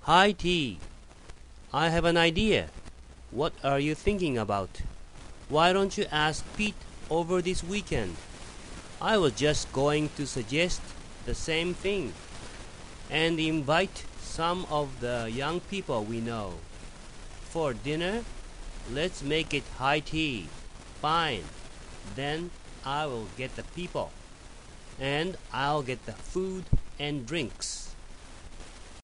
Hi T. I have an idea. What are you thinking about? Why don't you ask Pete over this weekend? I was just going to suggest the same thing and invite some of the young people we know. For dinner, let's make it high tea. Fine. Then I will get the people. And I'll get the food and drinks.